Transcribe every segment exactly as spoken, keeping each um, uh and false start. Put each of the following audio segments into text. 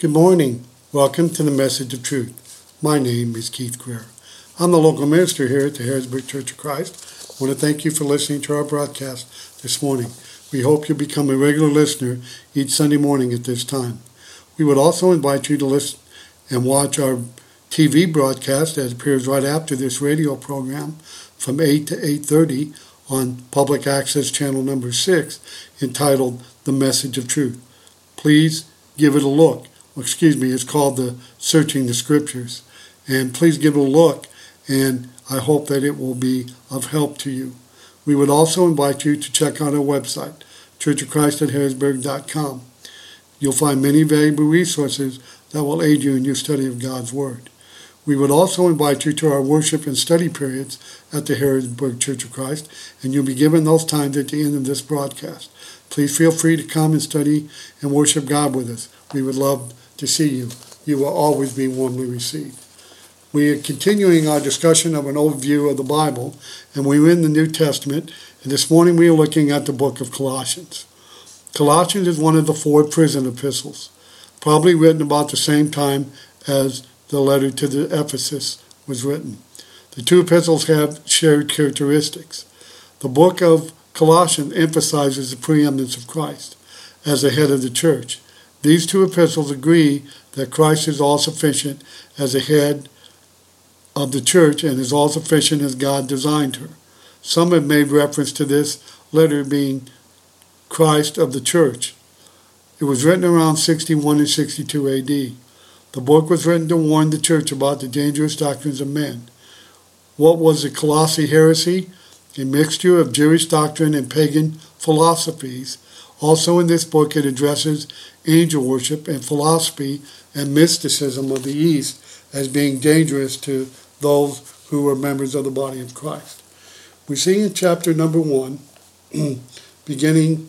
Good morning. Welcome to the Message of Truth. My name is Keith Greer. I'm the local minister here at the Harrisburg Church of Christ. I want to thank you for listening to our broadcast this morning. We hope you'll become a regular listener each Sunday morning at this time. We would also invite you to listen and watch our T V broadcast that appears right after this radio program from eight to eight thirty on Public Access Channel number six, entitled The Message of Truth. Please give it a look. Excuse me, it's called the Searching the Scriptures. And please give it a look, and I hope that it will be of help to you. We would also invite you to check out our website, church of christ at harrisburg dot com. You'll find many valuable resources that will aid you in your study of God's Word. We would also invite you to our worship and study periods at the Harrisburg Church of Christ, and you'll be given those times at the end of this broadcast. Please feel free to come and study and worship God with us. We would love to see you. You will always be warmly received. We are continuing our discussion of an overview of the Bible, and we're in the New Testament, and this morning we are looking at the book of Colossians. Colossians is one of the four prison epistles, probably written about the same time as the letter to the Ephesus was written. The two epistles have shared characteristics. The book of Colossians emphasizes the preeminence of Christ as the head of the church. These two epistles agree that Christ is all-sufficient as the head of the church and is all-sufficient as God designed her. Some have made reference to this letter being Christ of the church. It was written around sixty-one and sixty-two A D. The book was written to warn the church about the dangerous doctrines of men. What was the Colossae heresy? A mixture of Jewish doctrine and pagan philosophies. Also in this book it addresses angel worship and philosophy and mysticism of the East as being dangerous to those who are members of the body of Christ. We see in chapter number one, beginning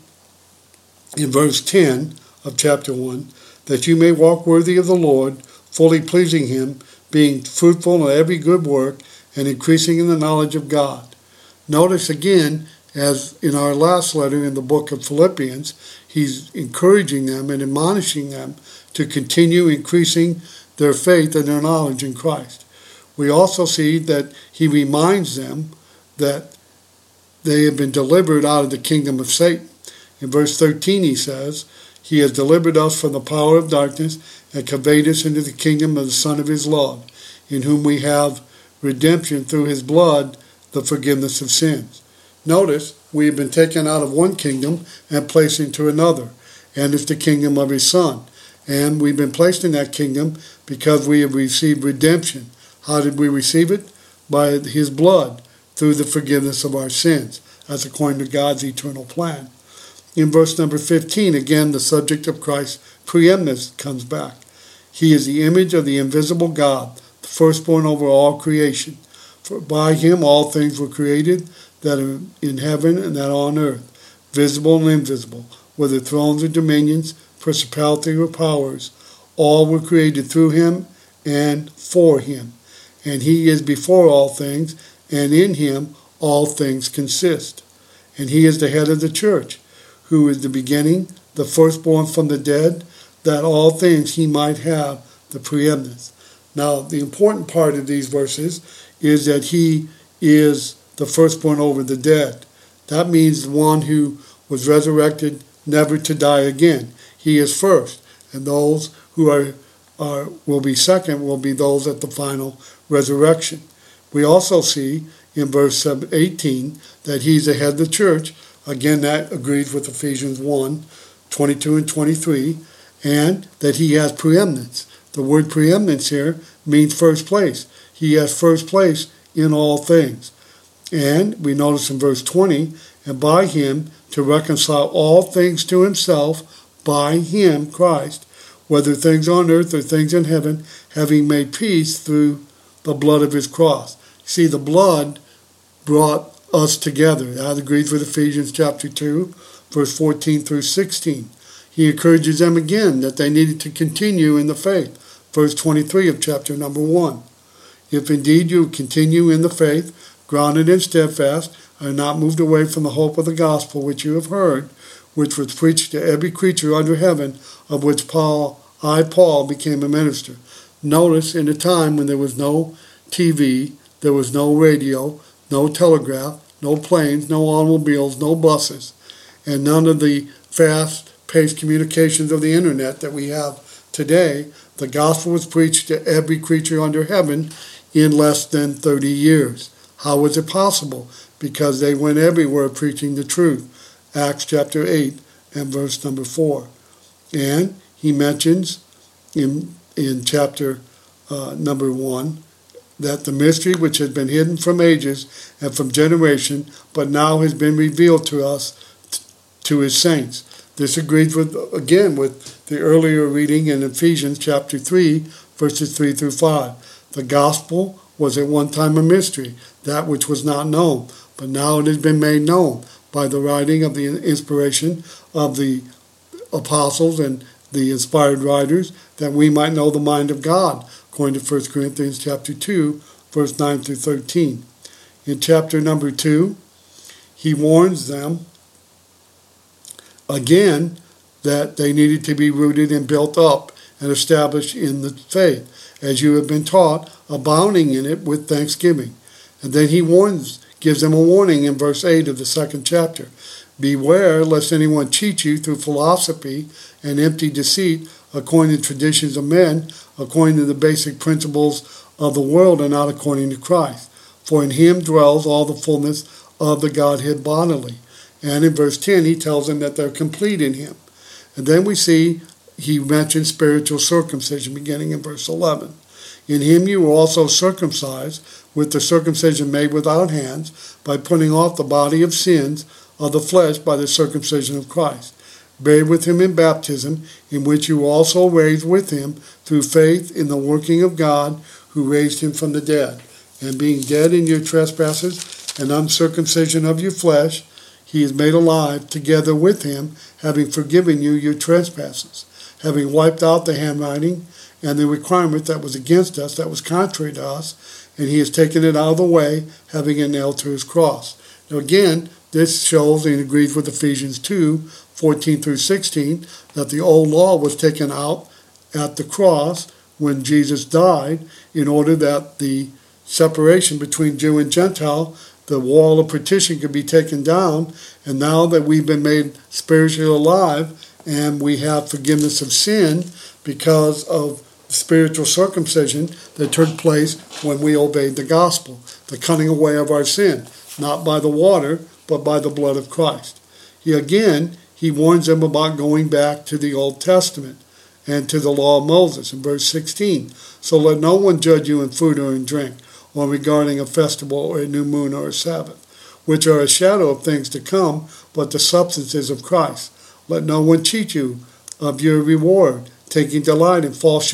in verse ten of chapter one, that you may walk worthy of the Lord, fully pleasing Him, being fruitful in every good work, and increasing in the knowledge of God. Notice again, as in our last letter in the book of Philippians, he's encouraging them and admonishing them to continue increasing their faith and their knowledge in Christ. We also see that he reminds them that they have been delivered out of the kingdom of Satan. In verse thirteen he says, He has delivered us from the power of darkness and conveyed us into the kingdom of the Son of His love, in whom we have redemption through His blood, the forgiveness of sins. Notice, we have been taken out of one kingdom and placed into another, and it's the kingdom of His Son. And we've been placed in that kingdom because we have received redemption. How did we receive it? By His blood, through the forgiveness of our sins, as according to God's eternal plan. In verse number fifteen, again, the subject of Christ's preeminence comes back. He is the image of the invisible God, the firstborn over all creation. For by Him all things were created, that are in heaven and that are on earth, visible and invisible, whether thrones or dominions, principalities or powers. All were created through Him and for Him. And He is before all things, and in Him all things consist. And He is the head of the church, who is the beginning, the firstborn from the dead, that all things He might have the preeminence. Now, the important part of these verses is that He is the firstborn over the dead. That means the one who was resurrected never to die again. He is first, and those who are, are will be second will be those at the final resurrection. We also see in verse eighteen that He's the head of the church. Again, that agrees with Ephesians one, twenty-two and twenty-three, and that He has preeminence. The word preeminence here means first place. He has first place in all things. And we notice in verse twenty, and by Him to reconcile all things to Himself, by Him, Christ, whether things on earth or things in heaven, having made peace through the blood of His cross. See, the blood brought us together. That agrees with Ephesians chapter two, verse fourteen through sixteen. He encourages them again that they needed to continue in the faith. Verse twenty-three of chapter number one. If indeed you continue in the faith, grounded and steadfast, are not moved away from the hope of the gospel which you have heard, which was preached to every creature under heaven, of which Paul I, Paul, became a minister. Notice in a time when there was no T V, there was no radio, no telegraph, no planes, no automobiles, no buses, and none of the fast-paced communications of the internet that we have today, the gospel was preached to every creature under heaven in less than thirty years. How was it possible? Because they went everywhere preaching the truth. Acts chapter eight and verse number four. And he mentions in, in chapter uh, number one, that the mystery which has been hidden from ages and from generation, but now has been revealed to us, t- to his saints. This agrees with, again, with the earlier reading in Ephesians chapter three, verses three through five. The gospel was at one time a mystery, that which was not known, but now it has been made known by the writing of the inspiration of the apostles and the inspired writers, that we might know the mind of God, according to First Corinthians chapter two, verse nine through thirteen. In chapter number two, he warns them again that they needed to be rooted and built up and established in the faith, as you have been taught, abounding in it with thanksgiving. And then he warns, gives them a warning in verse eight of the second chapter. Beware lest anyone cheat you through philosophy and empty deceit, according to traditions of men, according to the basic principles of the world, and not according to Christ. For in him dwells all the fullness of the Godhead bodily. And in verse ten, he tells them that they're complete in him. And then we see he mentions spiritual circumcision, beginning in verse eleven. In him you were also circumcised with the circumcision made without hands, by putting off the body of sins of the flesh by the circumcision of Christ, buried with him in baptism, in which you were also raised with him through faith in the working of God, who raised him from the dead. And being dead in your trespasses and uncircumcision of your flesh, he is made alive together with him, having forgiven you your trespasses, having wiped out the handwriting and the requirement that was against us, that was contrary to us, and he has taken it out of the way, having it nailed to his cross. Now again, this shows and agrees with Ephesians two, fourteen through sixteen, that the old law was taken out at the cross when Jesus died, in order that the separation between Jew and Gentile, the wall of partition, could be taken down. And now that we've been made spiritually alive and we have forgiveness of sin because of spiritual circumcision that took place when we obeyed the gospel, the cutting away of our sin, not by the water, but by the blood of Christ. He again, he warns them about going back to the Old Testament and to the law of Moses in verse sixteen. So let no one judge you in food or in drink, or regarding a festival or a new moon or a Sabbath, which are a shadow of things to come, but the substance is of Christ. Let no one cheat you of your reward, taking delight in false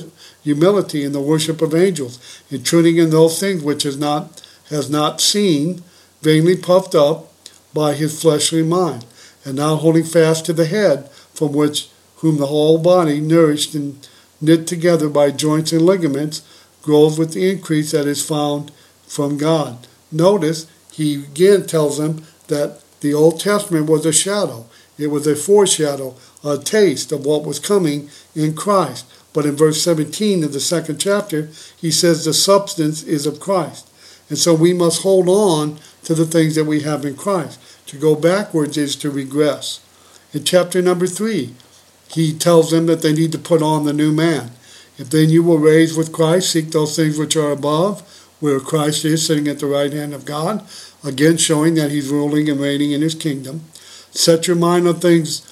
humility in the worship of angels, intruding in those things which has not has not seen, vainly puffed up by his fleshly mind, and now holding fast to the head, from which whom the whole body, nourished and knit together by joints and ligaments, grows with the increase that is found from God. Notice, he again tells them that the Old Testament was a shadow. It was a foreshadow, a taste of what was coming in Christ. But in verse seventeen of the second chapter, he says the substance is of Christ. And so we must hold on to the things that we have in Christ. To go backwards is to regress. In chapter number three, he tells them that they need to put on the new man. If then you were raised with Christ, seek those things which are above, where Christ is sitting at the right hand of God, again showing that he's ruling and reigning in his kingdom. Set your mind on things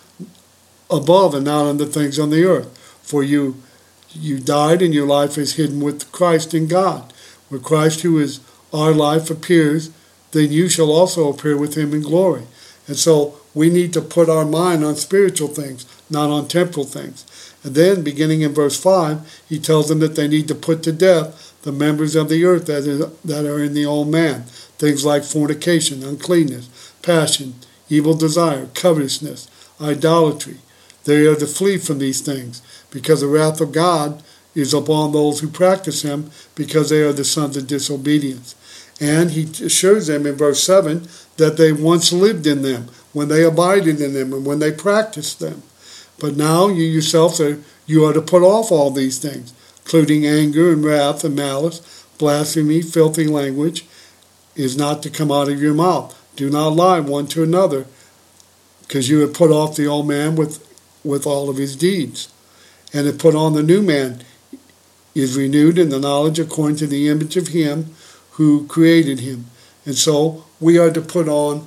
above and not on the things on the earth. For you you died, and your life is hidden with Christ in God. Where Christ, who is our life, appears, then you shall also appear with him in glory. And so we need to put our mind on spiritual things, not on temporal things. And then, beginning in verse five, he tells them that they need to put to death the members of the earth that, is, that are in the old man. Things like fornication, uncleanness, passion, evil desire, covetousness, idolatry. They are to flee from these things, because the wrath of God is upon those who practice them, because they are the sons of disobedience. And he assures them in verse seven that they once lived in them, when they abided in them, and when they practiced them. But now you yourselves are You are to put off all these things, including anger and wrath and malice, blasphemy, filthy language, is not to come out of your mouth. Do not lie one to another, because you have put off the old man with, with all of his deeds, and have put on the new man, is renewed in the knowledge according to the image of him who created him. And so we are to put on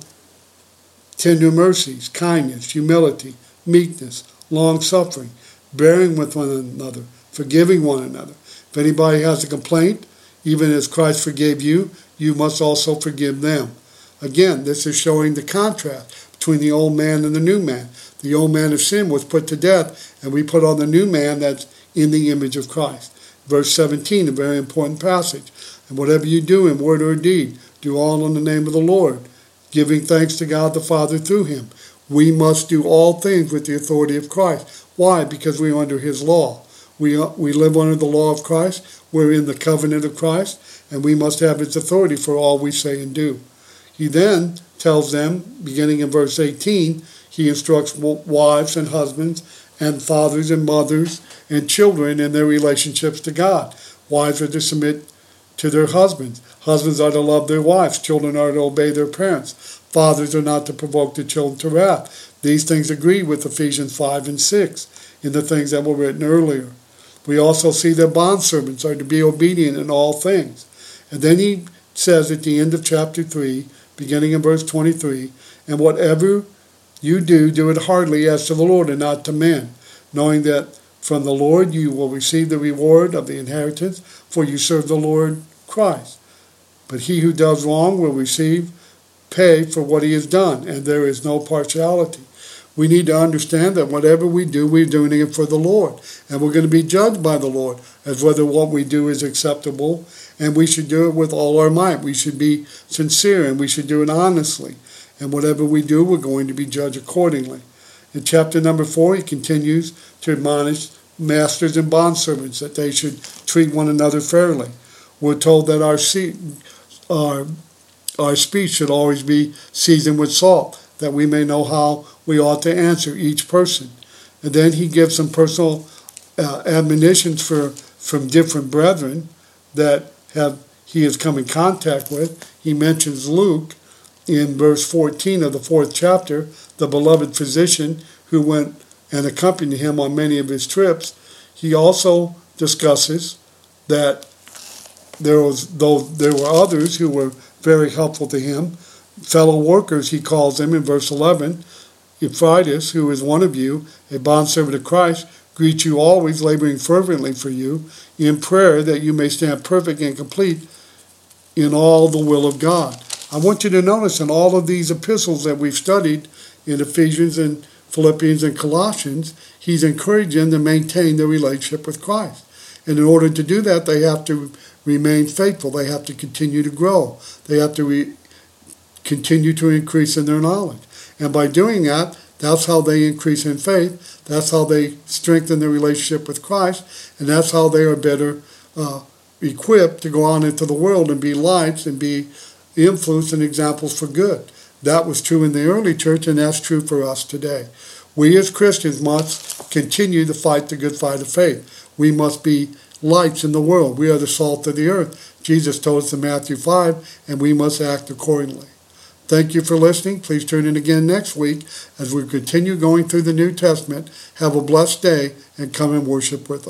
tender mercies, kindness, humility, meekness, long-suffering, bearing with one another, forgiving one another. If anybody has a complaint, even as Christ forgave you, you must also forgive them. Again, this is showing the contrast between the old man and the new man. The old man of sin was put to death, and we put on the new man that's in the image of Christ. Verse seventeen, a very important passage. And whatever you do in word or deed, do all in the name of the Lord, giving thanks to God the Father through him. We must do all things with the authority of Christ. Why? Because we are under his law. We, are, we live under the law of Christ. We're in the covenant of Christ, and we must have his authority for all we say and do. He then tells them, beginning in verse eighteen, he instructs wives and husbands and fathers and mothers and children in their relationships to God. Wives are to submit to their husbands. Husbands are to love their wives. Children are to obey their parents. Fathers are not to provoke their children to wrath. These things agree with Ephesians five and six in the things that were written earlier. We also see that bondservants are to be obedient in all things. And then he says at the end of chapter three, beginning in verse twenty-three, and whatever you do, do it heartily as to the Lord and not to men, knowing that from the Lord you will receive the reward of the inheritance, for you serve the Lord Christ. But he who does wrong will receive pay for what he has done, and there is no partiality. We need to understand that whatever we do, we're doing it for the Lord. And we're going to be judged by the Lord as whether what we do is acceptable, and we should do it with all our might. We should be sincere, and we should do it honestly. And whatever we do, we're going to be judged accordingly. In chapter number four, he continues to admonish masters and bondservants that they should treat one another fairly. We're told that our, se- our, our speech should always be seasoned with salt, that we may know how we ought to answer each person. And then he gives some personal uh, admonitions for from different brethren that have he has come in contact with. He mentions Luke in verse fourteen of the fourth chapter, the beloved physician who went and accompanied him on many of his trips. He also discusses that there was though there were others who were very helpful to him, fellow workers, he calls them in verse eleven. Epaphroditus, who is one of you, a bondservant of Christ, greets you always, laboring fervently for you, in prayer that you may stand perfect and complete in all the will of God. I want you to notice in all of these epistles that we've studied in Ephesians and Philippians and Colossians, he's encouraging them to maintain their relationship with Christ. And in order to do that, they have to remain faithful. They have to continue to grow. They have to re- continue to increase in their knowledge. And by doing that, that's how they increase in faith. That's how they strengthen their relationship with Christ. And that's how they are better uh, equipped to go on into the world and be lights and be influence and examples for good. That was true in the early church, and that's true for us today. We as Christians must continue to fight the good fight of faith. We must be lights in the world. We are the salt of the earth. Jesus told us in Matthew five, and we must act accordingly. Thank you for listening. Please tune in again next week as we continue going through the New Testament. Have a blessed day and come and worship with us.